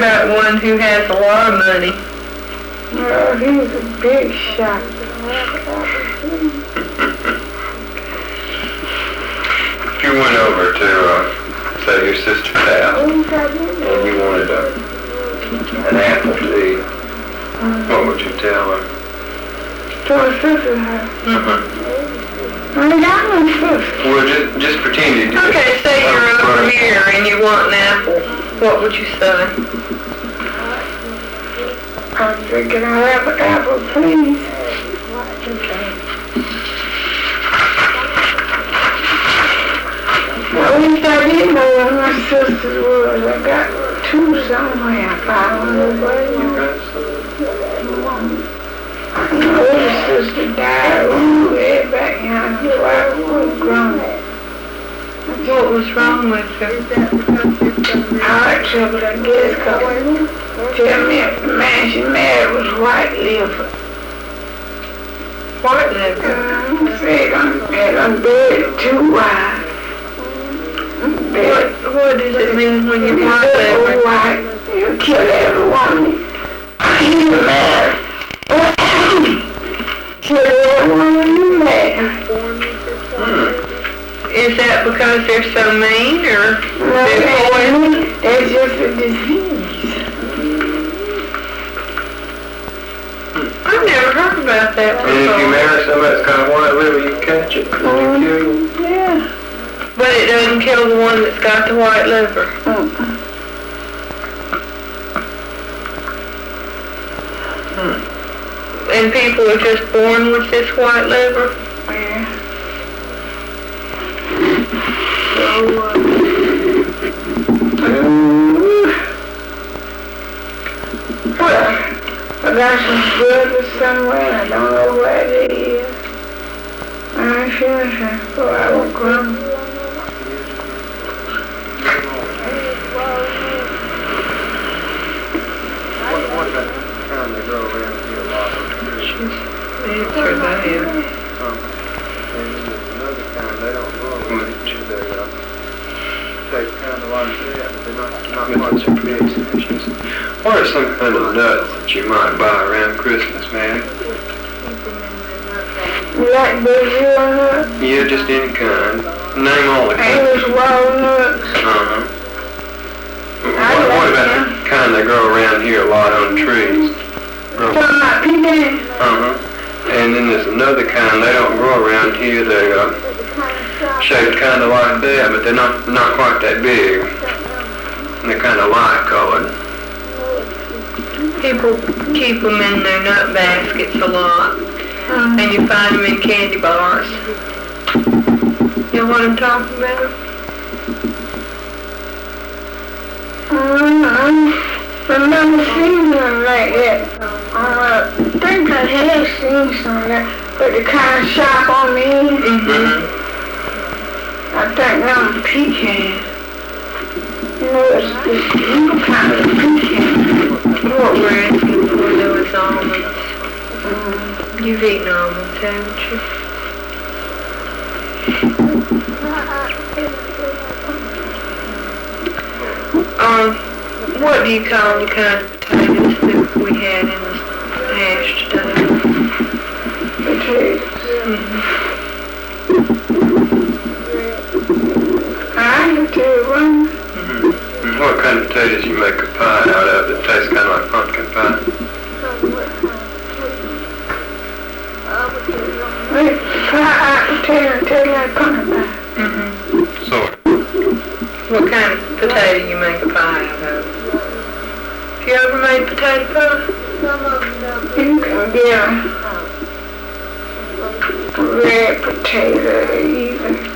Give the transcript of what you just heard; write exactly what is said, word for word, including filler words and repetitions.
about one who has a lot of money? Well, he's a big shot. If you went over to, uh, say, your sister's house, and you wanted a, an apple to eat, what would you tell her? To her sister's house. Mm-hmm. I mean, I'm a sister. Well, just, just pretend you did. Okay, say you're over here and you want an apple. What would you say? I'm thinking I'll have an apple, please. Well, at least I didn't know where my sister was. I got two somewhere. I don't know where they were. My older sister died. Ooh, everybody on the floor was grown. What was wrong with her? Heart trouble, I guess, because tell me if the man she married was white liver. White liver? Um, said I'm, said I'm buried too wide. What, what does it mean when you're white liver? White, you kill everyone. You married. Kill everyone you married. Is that because they're so mean, or No, they're poison? that's just a disease. I've never heard about that And if you before. marry somebody that's kind of white liver, you catch it. And you kill you. Yeah. But it doesn't kill the one that's got the white liver. Uh-uh. Hmm. And people are just born with this white liver? Yeah. So, uh, uh, well, I got some brothers somewhere, I don't know where they is. I'm sure, so I won't come. What's that kind they go around here a lot of trees? Answer that. Um, and then there's another kind, they don't grow around here, they, uh, they kind of like that, but they're not, not much of big species. Or some kind of nuts that you might buy around Christmas, man. You like Brazil nuts? Yeah, just any kind. Name all the kinds. English walnuts? Uh-huh. I What, like what about them. the kind they grow around here a lot on trees? Talking about pecans? Uh-huh. And then there's another kind, they don't grow around here, they're uh, shaped kind of like that, but they're not, not quite that big. And they're kind of light colored. People keep them in their nut baskets a lot. Um, And you find them in candy bars. You know what I'm talking about? um, I remember seeing one like that. Uh, I think I have seen some of that, but they kind of sharp on me. Mm-hmm. I think that was pecan. You know, it's this new kind of pecan. What we're asking for though is almonds. Um, You've eaten almonds, haven't you? Um, what do you call the kind of potatoes that we had in the hash today? potatoes. Mm-hmm. I can tell you one. Mm-hmm. What kind of potatoes you make a pie out of that tastes kind of like pumpkin pie? Make the pie out potato and taste like pumpkin pie. Mm-hmm. Sort of. What kind of potato you make a pie out of? Have you ever made potato pie? You can get a red potato even.